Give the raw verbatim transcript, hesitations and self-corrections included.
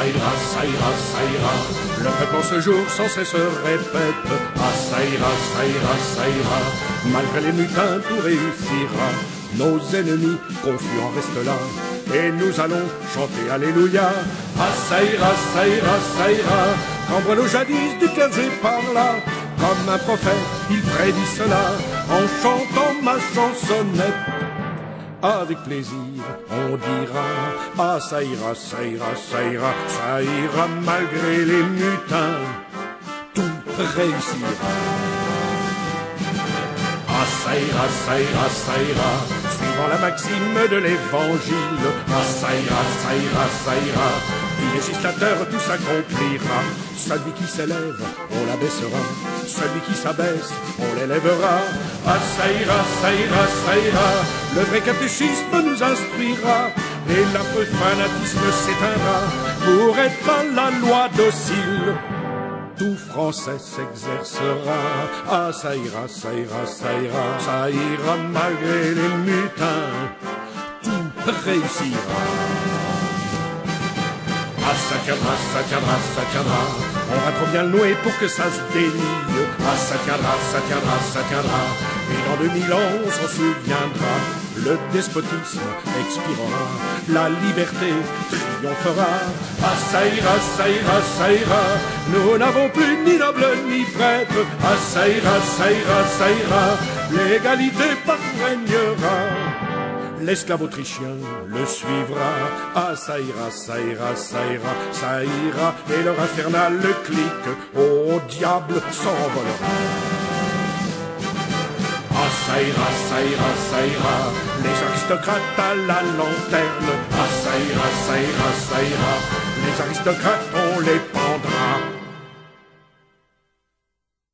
ça ira, ça ira, ça ira. Le peuple en ce jour sans cesse répète, ah ça ira, ça ira, ça ira. Malgré les mutins tout réussira. Nos ennemis confus en restent là, et nous allons chanter Alléluia. Ah ça ira, ça ira, ça ira. Quand Boileau jadis du clergé parla, comme un prophète il prédit cela, en chantant ma chansonnette. Avec plaisir on dira, ah ça ira, ça ira, ça ira, ça ira malgré les mutins, tout réussira. Ah ça ira, ça ira, ça ira, suivant la maxime de l'évangile. Ah ça ira, ça ira, ça ira, du législateur tout s'accomplira. Celui qui s'élève, on l'abaissera, celui qui s'abaisse, on l'élèvera. Ah ça ira, ça ira, ça ira, le vrai catéchisme nous instruira, et l'affreux fanatisme s'éteindra, pour être à la loi docile. Tout Français s'exercera, ah ça ira, ça ira, ça ira, ça ira malgré les mutins, tout réussira. Ah ça tiendra, ça tiendra, ça tiendra, on va trop bien le nouer pour que ça se délie. Ah ça tiendra, ça tiendra, ça tiendra, et dans deux mille ans on s'en souviendra. Le despotisme expirera, la liberté triomphera. Ah ça ira, ça ira, ça ira, nous n'avons plus ni noble ni prêtre. Ah ça ira, ça ira, ça ira, l'égalité régnera. L'esclave autrichien le suivra. Ah ça ira, ça ira, ça ira, ça ira, et leur infernal clic au diable s'envolera. Ah ça ira, ça ira, ça ira, les aristocrates à la lanterne. Ah ça ira, ça ira, ça ira, les aristocrates on les pendra.